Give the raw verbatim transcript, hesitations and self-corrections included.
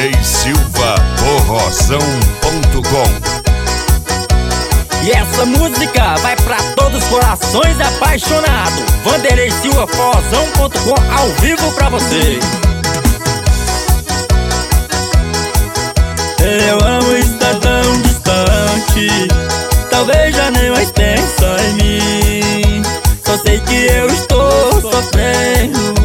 Vanderlei Silva, forrozão ponto com. E essa música vai pra todos os corações apaixonados. Vanderlei Silva, forrozão ponto com, ao vivo pra você. Eu amo estar tão distante, talvez já nem mais pensa em mim. Só sei que eu estou sofrendo